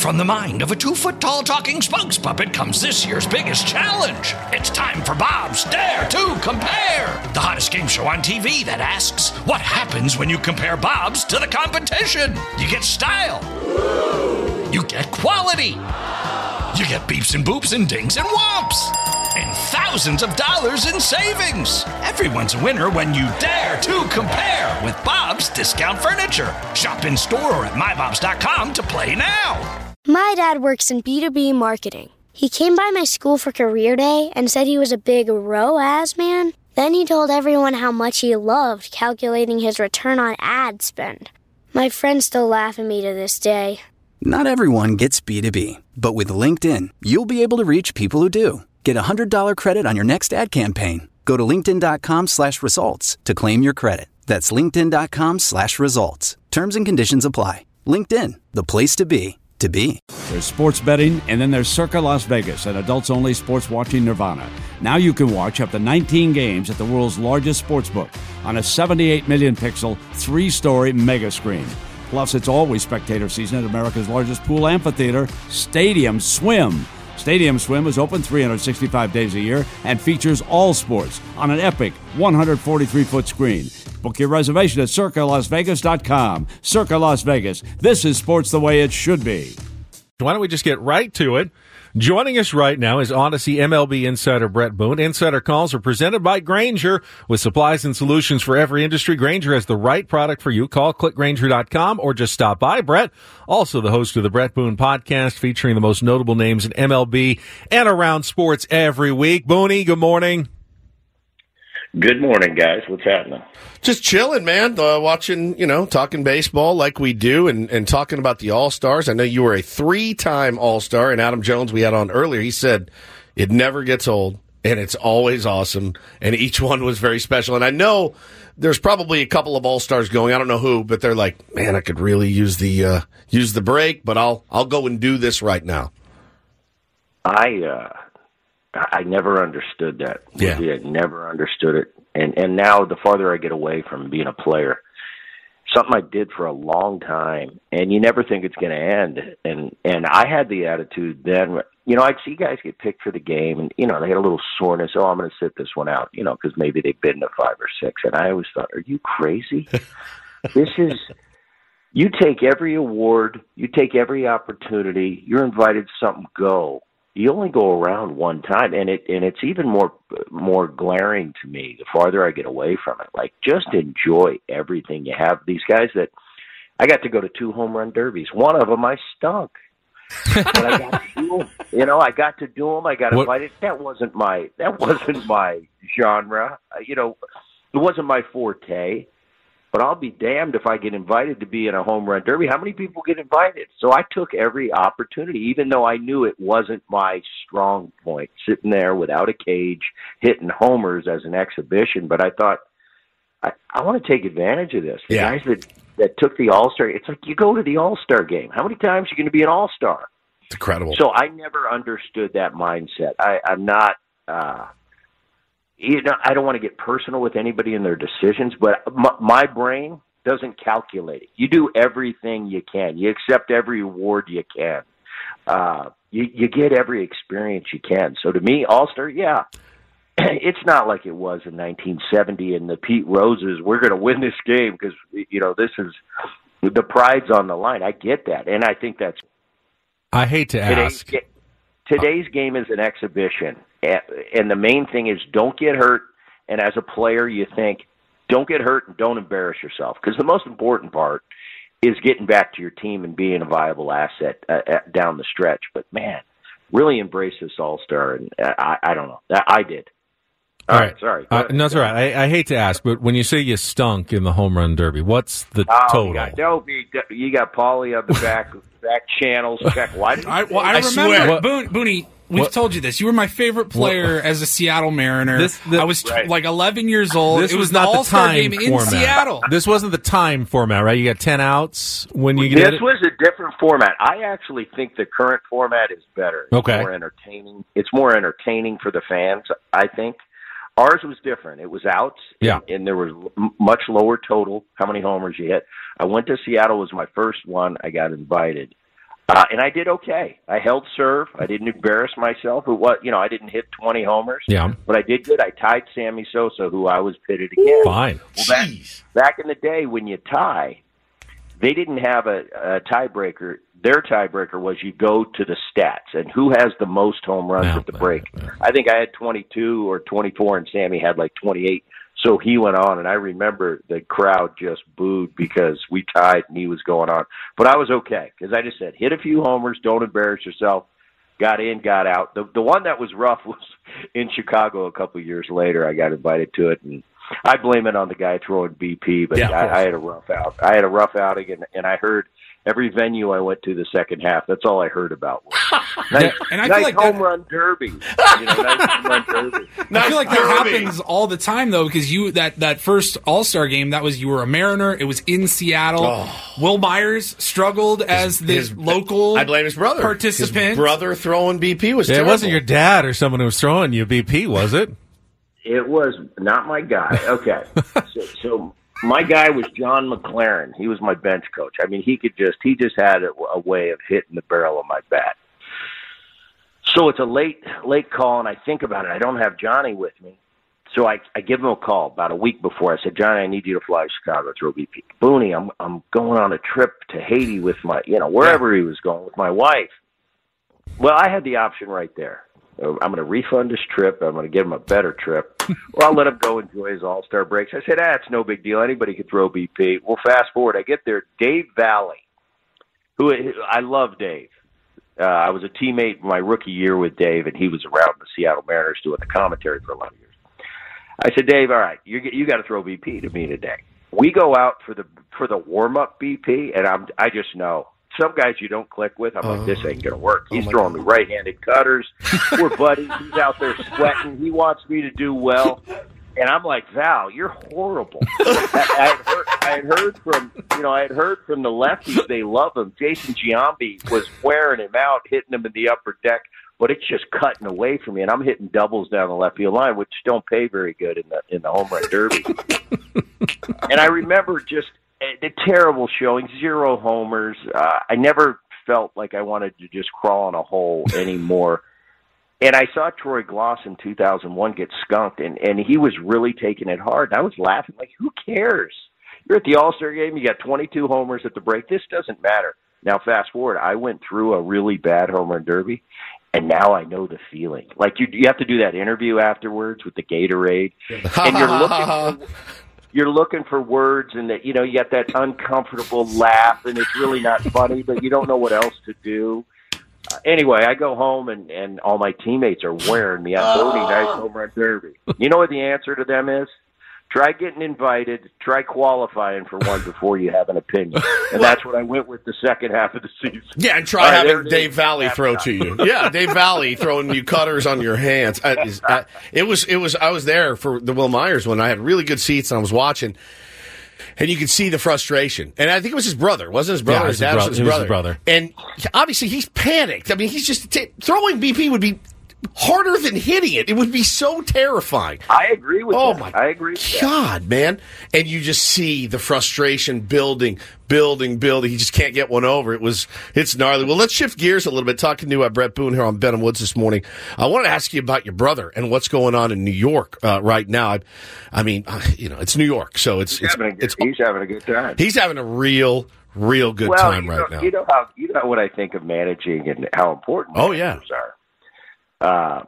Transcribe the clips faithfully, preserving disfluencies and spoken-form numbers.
From the mind of a two-foot-tall talking spokes puppet comes this year's biggest challenge. It's time for Bob's Dare to Compare, the hottest game show on T V that asks, what happens when you compare Bob's to the competition? You get style. You get quality. You get beeps and boops and dings and whomps. And thousands of dollars in savings. Everyone's a winner when you dare to compare with Bob's Discount Furniture. Shop in store or at my bobs dot com to play now. My dad works in B two B marketing. He came by my school for career day and said he was a big R O A S man. Then he told everyone how much he loved calculating his return on ad spend. My friends still laugh at me to this day. Not everyone gets B two B, but with LinkedIn, you'll be able to reach people who do. Get a one hundred dollars credit on your next ad campaign. Go to linkedin.com slash results to claim your credit. That's linkedin.com slash results. Terms and conditions apply. LinkedIn, the place to be, to be. There's sports betting, and then there's Circa Las Vegas, an adults-only sports watching nirvana. Now you can watch up to nineteen games at the world's largest sportsbook on a seventy-eight million pixel, three-story mega screen. Plus, it's always spectator season at America's largest pool amphitheater, Stadium Swim. Stadium Swim is open three hundred sixty-five days a year and features all sports on an epic one hundred forty-three foot screen. Book your reservation at circa las vegas dot com. Circa Las Vegas. This is sports the way it should be. Why don't we just get right to it? Joining us right now is Odyssey M L B insider Brett Boone. Insider calls are presented by Grainger. With supplies and solutions for every industry, Grainger has the right product for you. Call click grainger dot com or just stop by. Brett, also the host of the Brett Boone podcast, featuring the most notable names in M L B and around sports every week. Booney, good morning. Good morning, guys. What's happening? Just chilling, man. Uh, watching, you know, talking baseball like we do and, and talking about the All-Stars. I know you were a three-time All-Star, and Adam Jones we had on earlier, he said it never gets old, and it's always awesome, and each one was very special. And I know there's probably a couple of All-Stars going, I don't know who, but they're like, man, I could really use the uh, use the break, but I'll I'll go and do this right now. I uh, I never understood that. Yeah. I never understood it. And and now the farther I get away from being a player, something I did for a long time, and you never think it's going to end. And and I had the attitude then, you know, I'd see guys get picked for the game, and, you know, they had a little soreness. Oh, I'm going to sit this one out, you know, because maybe they've been to five or six. And I always thought, are you crazy? This is, you take every award, you take every opportunity, you're invited to something, go. You only go around one time, and it and it's even more more glaring to me the farther I get away from it. Like, just enjoy everything you have. These guys that I got to go to two home run derbies. One of them I stunk, but I got to do them. You know, I got to do them. I got What? invited. That wasn't my that wasn't my genre. You know, it wasn't my forte. But I'll be damned if I get invited to be in a home run derby. How many people get invited? So I took every opportunity, even though I knew it wasn't my strong point, sitting there without a cage, hitting homers as an exhibition. But I thought, I, I want to take advantage of this. The Yeah. guys that, that took the All-Star, it's like you go to the All-Star game. How many times are you going to be an All-Star? It's incredible. So I never understood that mindset. I, I'm not... Uh, You know, I don't want to get personal with anybody in their decisions, but my, my brain doesn't calculate it. You do everything you can. You accept every award you can. Uh, you, you get every experience you can. So to me, All-Star, yeah, it's not like it was in nineteen seventy and the Pete Roses, we're going to win this game because, you know, this is the pride's on the line. I get that, and I think that's I hate to today's, ask. today's game is an exhibition. And the main thing is don't get hurt. And as a player, you think, don't get hurt and don't embarrass yourself. Because the most important part is getting back to your team and being a viable asset uh, down the stretch. But, man, really embrace this All-Star. And I, I don't know. I did. All, All right, right. Sorry. Uh, no, that's all right. I, I hate to ask, but when you say you stunk in the home run derby, what's the oh, total? God, no, you got, you got Paulie on the back back channels. Back, why did I, well, I, I remember, Boone, Booney, we've What? told you this. You were my favorite player What? as a Seattle Mariner. This- the- I was t- Right. like eleven years old. This it was was not the the All-Star time game in format. Seattle. This wasn't the time format, right? You got ten outs when you This get it. was a different format. I actually think the current format is better. It's Okay. more entertaining. It's more entertaining for the fans, I think. Ours was different. It was outs, Yeah. and, and there was m- much lower total, how many homers you hit. I went to Seattle. It was my first one. I got invited. Uh, and I did okay. I held serve. I didn't embarrass myself. It was, you know, I didn't hit twenty homers. Yeah. But I did good. I tied Sammy Sosa, who I was pitted against. Fine. Well, back, back in the day when you tie, they didn't have a, a tiebreaker. Their tiebreaker was you go to the stats and who has the most home runs Yeah, at the break. Yeah, yeah. I think I had twenty-two or twenty-four, and Sammy had like twenty-eight. So he went on, and I remember the crowd just booed because we tied and he was going on. But I was okay because I just said, hit a few homers, don't embarrass yourself. Got in, got out. The the one that was rough was in Chicago a couple of years later. I got invited to it, and I blame it on the guy throwing B P, but yeah, I, I had a rough out. I had a rough outing, and, and I heard every venue I went to the second half, that's all I heard about. Nice, and I nice feel like home that, run derby. You know, nice home run derby. I feel like that derby. happens all the time, though, because you that, that first All-Star game, that was you were a Mariner. It was in Seattle. Oh. Will Myers struggled as the His- local I blame his brother. participant. His brother throwing B P was Yeah, it terrible. wasn't your dad or someone who was throwing you B P, was it? It was not my guy. Okay. so, so my guy was John McLaren. He was my bench coach. I mean, he could just, he just had a, a way of hitting the barrel of my bat. So it's a late, late call, and I think about it. I don't have Johnny with me. So I, I give him a call about a week before. I said, Johnny, I need you to fly to Chicago, throw B P. Booney, I'm, I'm going on a trip to Haiti with my, you know, wherever he was going with my wife. Well, I had the option right there. I'm going to refund his trip. I'm going to give him a better trip. Or I'll let him go enjoy his all-star breaks. I said, ah, it's no big deal. Anybody could throw B P. Well, fast forward. I get there. Dave Valley, who I love Dave. Uh, I was a teammate my rookie year with Dave, and he was around the Seattle Mariners doing the commentary for a lot of years. I said, Dave, all right, you you got to throw B P to me today. We go out for the for the warm-up B P, and I'm I just know. Some guys you don't click with, I'm like, this ain't going to work. He's oh throwing God. me right-handed cutters. We're buddies. He's out there sweating. He wants me to do well. And I'm like, Val, you're horrible. I, I, had heard, I had heard from, you know, I had heard from the lefties. They love him. Jason Giambi was wearing him out, hitting him in the upper deck, but it's just cutting away from me. And I'm hitting doubles down the left field line, which don't pay very good in the in the home run derby. And I remember just the terrible showing, zero homers. Uh, I never felt like I wanted to just crawl in a hole anymore. And I saw Troy Gloss in two thousand one get skunked, and, and he was really taking it hard. And I was laughing, like, who cares? You're at the All-Star game, you got twenty-two homers at the break. This doesn't matter. Now, fast forward, I went through a really bad home run derby, and now I know the feeling. Like, you, you have to do that interview afterwards with the Gatorade, and you're looking for, you're looking for words, and that, you know, you got that uncomfortable laugh, and it's really not funny, but you don't know what else to do. Uh, anyway, I go home, and, and all my teammates are wearing me out. Bodie, nice home run derby. You know what the answer to them is? Try getting invited. Try qualifying for one before you have an opinion. And that's what I went with the second half of the season. Yeah, and try right, having Dave Valley throw to you. Yeah, Dave Valley throwing you cutters on your hands. I, I, it was, it was. I was there for the Will Myers one. I had really good seats, and I was watching. And you could see the frustration. And I think it was his brother. Wasn't his brother? Yeah, his his dad bro- was his it was brother. his brother. And obviously he's panicked. I mean, he's just t- throwing B P would be harder than hitting it. It would be so terrifying. I agree with oh that. my I agree with God, that. man. And you just see the frustration building, building, building. He just can't get one over. It was, it's gnarly. Well, let's shift gears a little bit. Talking to uh, Brett Boone here on Benham Woods this morning. I wanted to ask you about your brother and what's going on in New York uh, right now. I, I mean, uh, you know, it's New York, so it's, He's, it's, having a good, it's, he's having a good time. he's having a real, real good well, time you right know, now. You know how you know what I think of managing and how important Oh, yeah. managers are. Uh,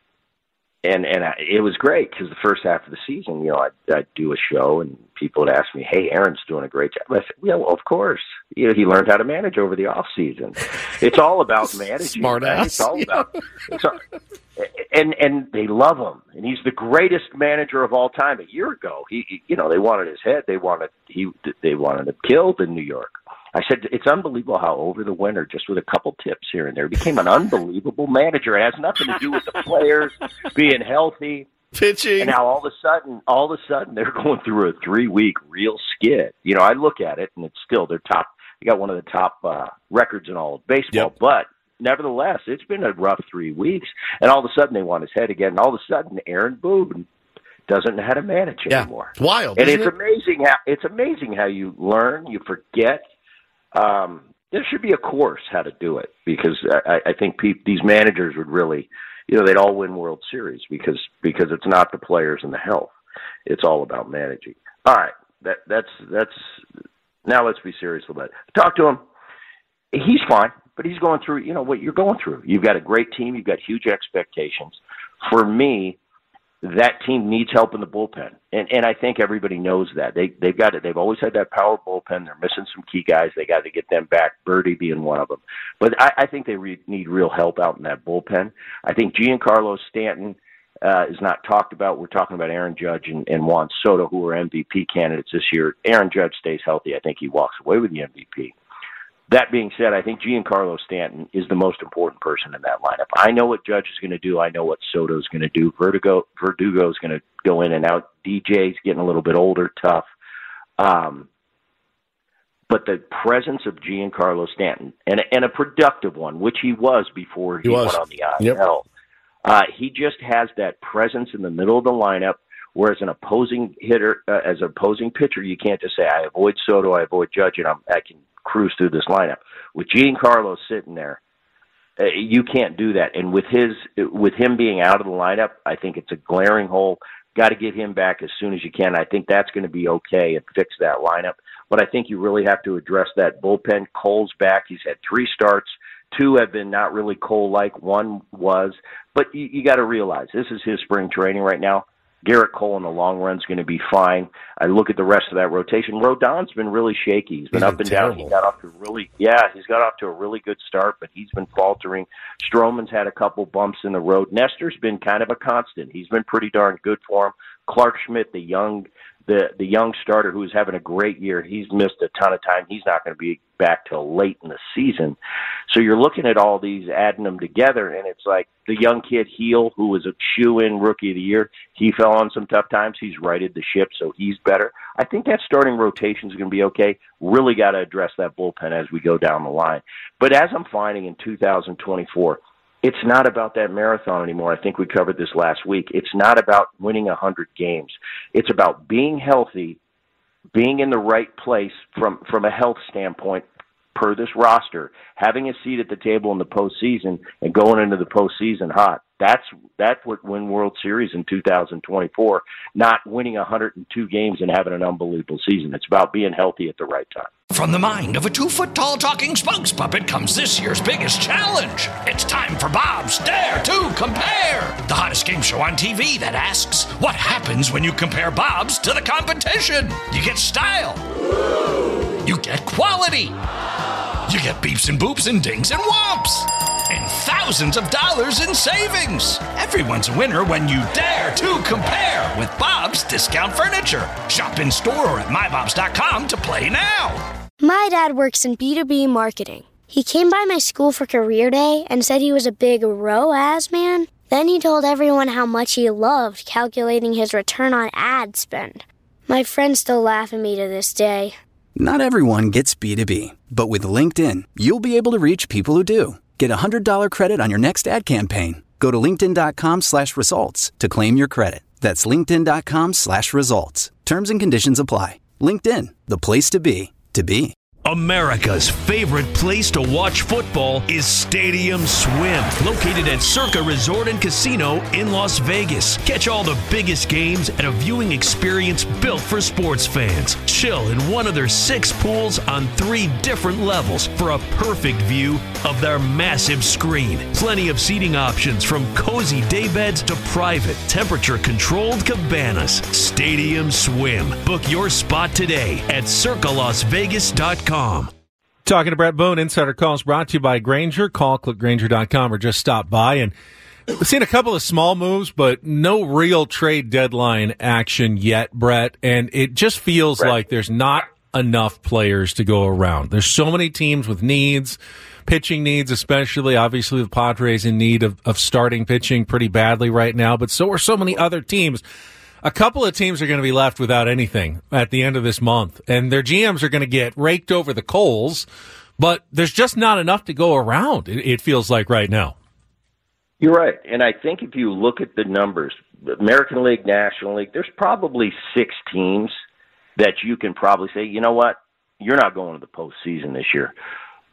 And and I, it was great because the first half of the season, you know, I'd, I'd do a show and people would ask me, "Hey, Aaron's doing a great job." I said, "Yeah, well, of course. You know, he learned how to manage over the off season. It's all about managing. Smart right? ass. It's all about." It's all, and and they love him, and he's the greatest manager of all time. A year ago, he, he you know, they wanted his head. They wanted he they wanted him killed in New York. I said, it's unbelievable how over the winter, just with a couple tips here and there, he became an unbelievable manager. It has nothing to do with the players being healthy. Pitching. And now all of a sudden, all of a sudden, they're going through a three-week real skid. You know, I look at it, and it's still their top. They got one of the top uh, records in all of baseball. Yep. But nevertheless, it's been a rough three weeks. And all of a sudden, they want his head again. And all of a sudden, Aaron Boone doesn't know how to manage yeah. anymore. It's wild. And isn't it's it? amazing how it's amazing how you learn, you forget. Um, there should be a course how to do it, because I, I think pe- these managers would really, you know, they'd all win World Series because because it's not the players and the health. It's all about managing. All right, that that's that's now let's be serious about it. Talk to him. He's fine, but he's going through, you know, what you're going through. You've got a great team. You've got huge expectations. For me, that team needs help in the bullpen, and and I think everybody knows that. They they've got it. They've always had that power bullpen. They're missing some key guys. They got to get them back. Birdie being one of them, but I, I think they re- need real help out in that bullpen. I think Giancarlo Stanton uh, is not talked about. We're talking about Aaron Judge and, and Juan Soto, who are M V P candidates this year. Aaron Judge stays healthy. I think he walks away with the M V P. That being said, I think Giancarlo Stanton is the most important person in that lineup. I know what Judge is going to do. I know what Soto is going to do. Vertigo, Verdugo is going to go in and out. D J's getting a little bit older, tough. Um, but the presence of Giancarlo Stanton, and, and a productive one, which he was before he, he was. went on the I L, yep. uh, he just has that presence in the middle of the lineup, whereas an opposing hitter, uh, as an opposing pitcher, you can't just say, I avoid Soto, I avoid Judge, and I'm, I can cruise through this lineup. With Giancarlo sitting there, uh, you can't do that. And with his, with him being out of the lineup, I think it's a glaring hole. Got to get him back as soon as you can. I think that's going to be okay and fix that lineup. But I think you really have to address that bullpen. Cole's back. He's had three starts. Two have been not really Cole-like. One was. But you, you got to realize this is his spring training right now. Garrett Cole in the long run is going to be fine. I look at the rest of that rotation. Rodon's been really shaky. He's been he's up been and terrible. down. He got off to really, yeah, he's got off to a really good start, but he's been faltering. Stroman's had a couple bumps in the road. Nestor's been kind of a constant. He's been pretty darn good for him. Clark Schmidt, the young, the the young starter who's having a great year, he's missed a ton of time. He's not going to be back till late in the season. So you're looking at all these, adding them together, and it's like the young kid Heel, who was a shoe-in rookie of the year, he fell on some tough times. He's righted the ship, so he's better. I think that starting rotation is going to be okay. Really got to address that bullpen as we go down the line. But as I'm finding in two thousand twenty-four, it's not about that marathon anymore. I think we covered this last week. It's not about winning one hundred games. It's about being healthy, being in the right place from, from a health standpoint per this roster, having a seat at the table in the postseason and going into the postseason hot. That's that's what win World Series in two thousand twenty-four, not winning one hundred two games and having an unbelievable season. It's about being healthy at the right time. From the mind of a two-foot-tall talking spokes puppet comes this year's biggest challenge. It's time for Bob's Dare to Compare, the hottest game show on T V that asks, what happens when you compare Bob's to the competition? You get style. You get quality. You get beeps and boops and dings and whomps. And thousands of dollars in savings. Everyone's a winner when you dare to compare with Bob's Discount Furniture. Shop in store or at my bobs dot com to play now. My dad works in B two B marketing. He came by my school for career day and said he was a big R O A S man. Then he told everyone how much he loved calculating his return on ad spend. My friends still laugh at me to this day. Not everyone gets B two B, but with LinkedIn, you'll be able to reach people who do. Get a one hundred dollars credit on your next ad campaign. Go to linkedin.com slash results to claim your credit. That's linkedin.com slash results. Terms and conditions apply. LinkedIn, the place to be, to be. America's favorite place to watch football is Stadium Swim, located at Circa Resort and Casino in Las Vegas. Catch all the biggest games at a viewing experience built for sports fans. Chill in one of their six pools on three different levels for a perfect view of their massive screen. Plenty of seating options from cozy daybeds to private, temperature-controlled cabanas. Stadium Swim. Book your spot today at circa las vegas dot com. Talking to Brett Boone, Insider Calls brought to you by Grainger. Call, click Grainger dot com or just stop by. And we've seen a couple of small moves, but no real trade deadline action yet, Brett. And it just feels Brett. like there's not enough players to go around. There's so many teams with needs, pitching needs especially. Obviously, the Padres in need of, of starting pitching pretty badly right now, but so are so many other teams. A couple of teams are going to be left without anything at the end of this month, and their G Ms are going to get raked over the coals, but there's just not enough to go around, it, it feels like right now. You're right, and I think if you look at the numbers, American League, National League, there's probably six teams that you can probably say, you know what, you're not going to the postseason this year.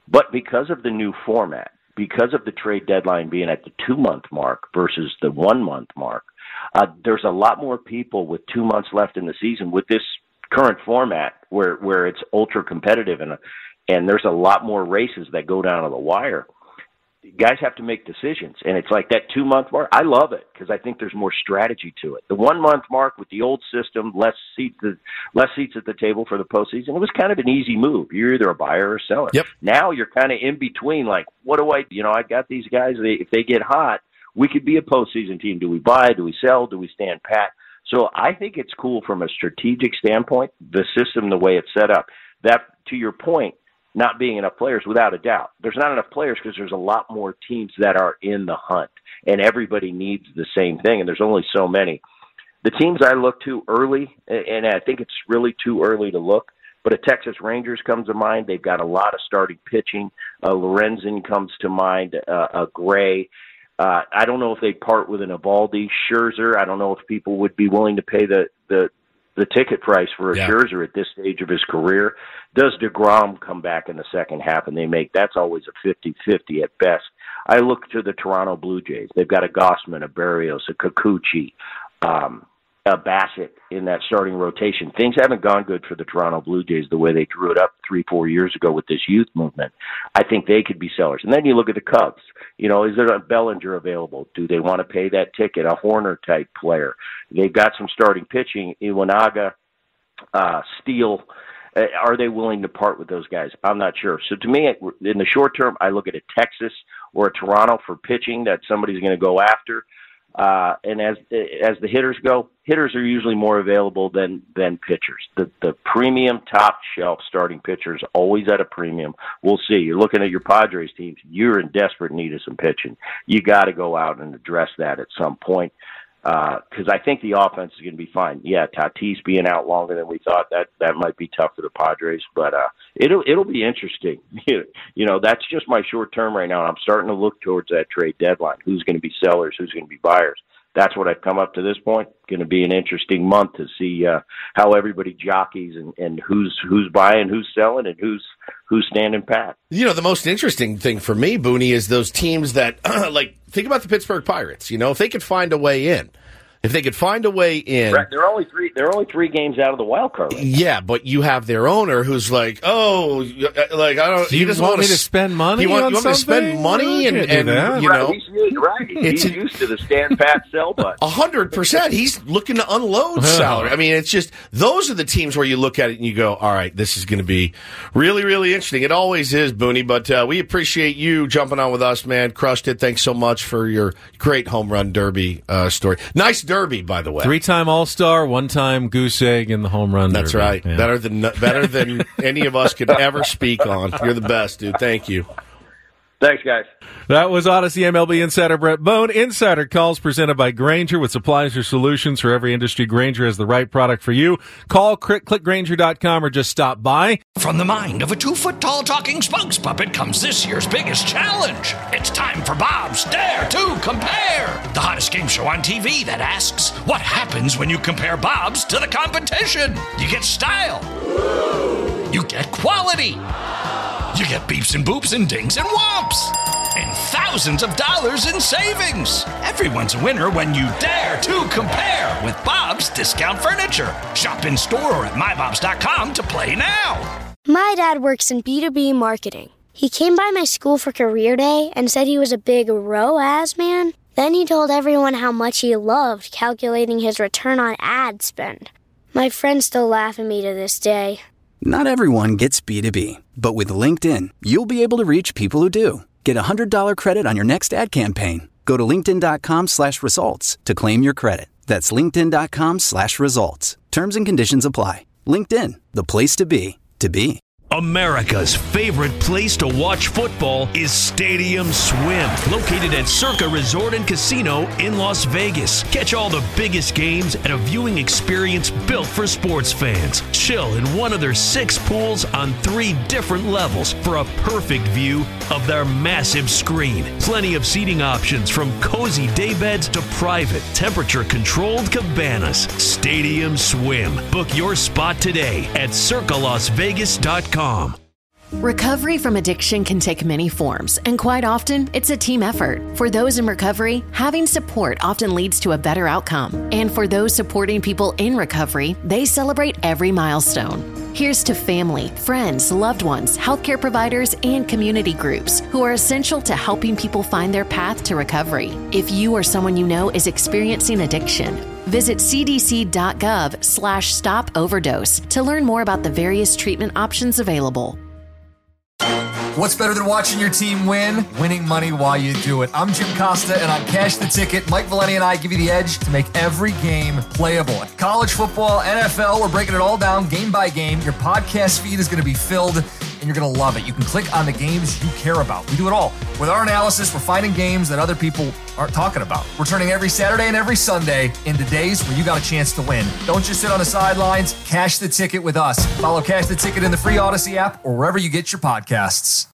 But because of the new format, because of the trade deadline being at the two-month mark versus the one-month mark, uh, there's a lot more people with two months left in the season with this current format where, where it's ultra-competitive and, and there's a lot more races that go down to the wire. Guys have to make decisions, and it's like that two-month mark. I love it because I think there's more strategy to it. The one-month mark with the old system, less seats, less seats at the table for the postseason, it was kind of an easy move. You're either a buyer or a seller. Yep. Now you're kind of in between, like, what do I, you know, I got these guys, they, if they get hot, we could be a postseason team. Do we buy? Do we sell? Do we stand pat? So I think it's cool from a strategic standpoint, the system, the way it's set up. That, to your point, not being enough players, without a doubt. There's not enough players because there's a lot more teams that are in the hunt, and everybody needs the same thing, and there's only so many. The teams I look to early, and I think it's really too early to look, but a Texas Rangers comes to mind. They've got a lot of starting pitching. Uh, Lorenzen comes to mind, uh, a Gray. Uh, I don't know if they'd part with an Eovaldi. Scherzer, I don't know if people would be willing to pay the, the the ticket price for a yeah. Scherzer at this stage of his career. Does DeGrom come back in the second half and they make, that's always a fifty-fifty at best. I look to the Toronto Blue Jays. They've got a Gossman, a Berrios, a Kikuchi, um, a Bassett in that starting rotation. Things haven't gone good for the Toronto Blue Jays the way they drew it up three, four years ago with this youth movement. I think they could be sellers. And then you look at the Cubs. You know, is there a Bellinger available? Do they want to pay that ticket? A Horner-type player. They've got some starting pitching. Iwanaga, uh, Steele. Uh, are they willing to part with those guys? I'm not sure. So to me, in the short term, I look at a Texas or a Toronto for pitching that somebody's going to go after. Uh, and as as the hitters go, hitters are usually more available than than pitchers. The the premium top shelf starting pitchers always at a premium. We'll see. You're looking at your Padres teams. You're in desperate need of some pitching. You got to go out and address that at some point because uh, I think the offense is going to be fine. Yeah, Tatis being out longer than we thought, that that might be tough for the Padres, but uh, it'll it'll be interesting. You know, that's just my short term right now. I'm starting to look towards that trade deadline. Who's going to be sellers? Who's going to be buyers? That's what I've come up to this point. Going to be an interesting month to see uh, how everybody jockeys and, and who's who's buying, who's selling, and who's who's standing pat. You know, the most interesting thing for me, Booney, is those teams that, uh, like, think about the Pittsburgh Pirates. You know, if they could find a way in. If they could find a way in, right, they're only three. They're only three games out of the wild card. Right? Yeah, but you have their owner who's like, "Oh, like I don't." Do you he want want me to spend money? He want, on you want me to spend money and, and you right, know, he's, right? He's it's used to the stand pat sell button. A hundred percent. He's looking to unload salary. I mean, it's just those are the teams where you look at it and you go, "All right, this is going to be really, really interesting." It always is, Booney. But uh, we appreciate you jumping on with us, man. Crushed it. Thanks so much for your great home run derby uh, story. Nice derby, by the way. Three-time All-Star, one-time goose egg in the home run That's derby. right. Yeah. Better than better than any of us could ever speak on. You're the best, dude. Thank you. Thanks, guys. That was Odyssey M L B insider Brett Bone. Insider Calls presented by Grainger with supplies or solutions for every industry. Grainger has the right product for you. Call, click, click Grainger dot com or just stop by. From the mind of a two-foot-tall talking spokes puppet comes this year's biggest challenge. It's time for Bob's Dare to Compare, the hottest game show on T V that asks, what happens when you compare Bob's to the competition? You get style. You get quality. You get beeps and boops and dings and whomps. And thousands of dollars in savings. Everyone's a winner when you dare to compare with Bob's Discount Furniture. Shop in store or at my bobs dot com to play now. My dad works in B two B marketing. He came by my school for career day and said he was a big R O A S man. Then he told everyone how much he loved calculating his return on ad spend. My friends still laugh at me to this day. Not everyone gets B two B, but with LinkedIn, you'll be able to reach people who do. Get a one hundred dollars credit on your next ad campaign. Go to linkedin dot com slash results to claim your credit. That's linkedin dot com slash results. Terms and conditions apply. LinkedIn, the place to be, to be. America's favorite place to watch football is Stadium Swim, located at Circa Resort and Casino in Las Vegas. Catch all the biggest games at a viewing experience built for sports fans. Chill in one of their six pools on three different levels for a perfect view of their massive screen. Plenty of seating options from cozy daybeds to private, temperature-controlled cabanas. Stadium Swim. Book your spot today at circa las vegas dot com. Recovery from addiction can take many forms, and quite often, it's a team effort. For those in recovery, having support often leads to a better outcome. And for those supporting people in recovery, they celebrate every milestone. Here's to family, friends, loved ones, healthcare providers, and community groups who are essential to helping people find their path to recovery. If you or someone you know is experiencing addiction, visit cdc.gov slash stop overdose to learn more about the various treatment options available. What's better than watching your team win? Winning money while you do it. I'm Jim Costa, and on Cash the Ticket, Mike Valeni and I give you the edge to make every game playable. College football, N F L, we're breaking it all down game by game. Your podcast feed is going to be filled, and you're going to love it. You can click on the games you care about. We do it all. With our analysis, we're finding games that other people aren't talking about. We're turning every Saturday and every Sunday into days where you got a chance to win. Don't just sit on the sidelines. Cash the Ticket with us. Follow Cash the Ticket in the free Odyssey app or wherever you get your podcasts.